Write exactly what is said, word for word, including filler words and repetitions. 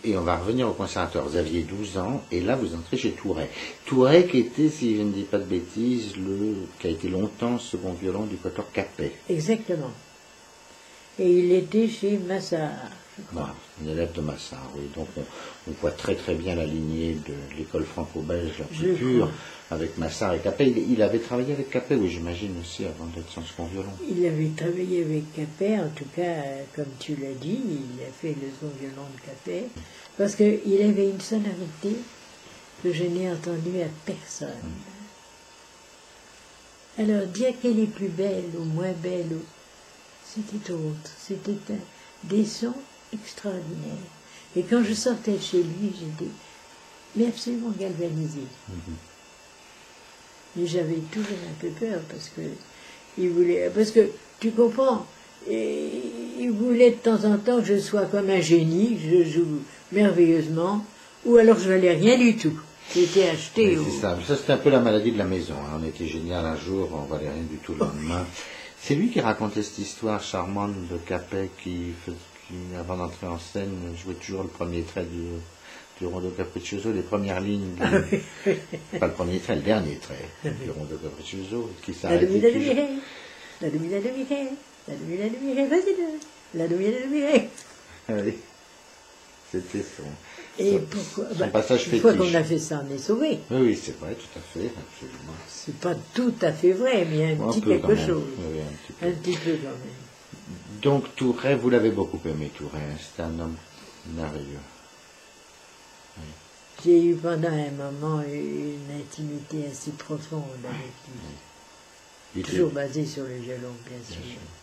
Et on va revenir au conservatoire. Vous aviez douze ans, et là vous entrez chez Touret. Touret qui était, si je ne dis pas de bêtises, le, qui a été longtemps second violon du Quatuor Capet. Exactement. Et il était chez Massard, je crois. Voilà, un élève de Massard, oui. Donc on, on voit très très bien la lignée de l'école franco-belge la plus pure, avec Massard et Capet. Il, il avait travaillé avec Capet, oui, j'imagine aussi, avant d'être son second violon. Il avait travaillé avec Capet, en tout cas, euh, comme tu l'as dit, il a fait le second violon de Capet, parce qu'il avait une sonorité que je n'ai entendue à personne. Mm. Alors, dire qu'elle est plus belle ou moins belle, ou... c'était autre. C'était un... des sons extraordinaires. Et quand je sortais de chez lui, j'étais mais absolument galvanisée. Mm-hmm. Mais j'avais toujours un peu peur parce que il voulait, parce que tu comprends, et il voulait de temps en temps que je sois comme un génie, je joue merveilleusement, ou alors je valais rien du tout. J'étais acheté. Au... C'est ça, ça c'était un peu la maladie de la maison. Hein. On était génial un jour, on valait rien du tout le lendemain. C'est lui qui racontait cette histoire charmante de Capet qui, qui avant d'entrer en scène, jouait toujours le premier trait du, du Rondo Capriccioso, les premières lignes, de, pas le premier trait, le dernier trait du Rondo Capriccioso, qui s'arrêtait toujours. La demi, la demi, la demi, la demi, vas-y, la demi, la demi. Oui, c'était son, Et son, pourquoi, son bah, passage fétiche. Une fois qu'on a fait ça, on est sauvé. Oui, oui, c'est vrai, tout à fait, absolument. C'est pas tout à fait vrai, mais il y a un, un petit quelque chose. Oui, un petit peu. Un petit peu quand même. Donc Touret, vous l'avez beaucoup aimé, Touret, c'est un homme merveilleux. Oui. J'ai eu pendant un moment une intimité assez profonde avec lui. Oui. Toujours basée sur le violon, bien sûr. Bien sûr.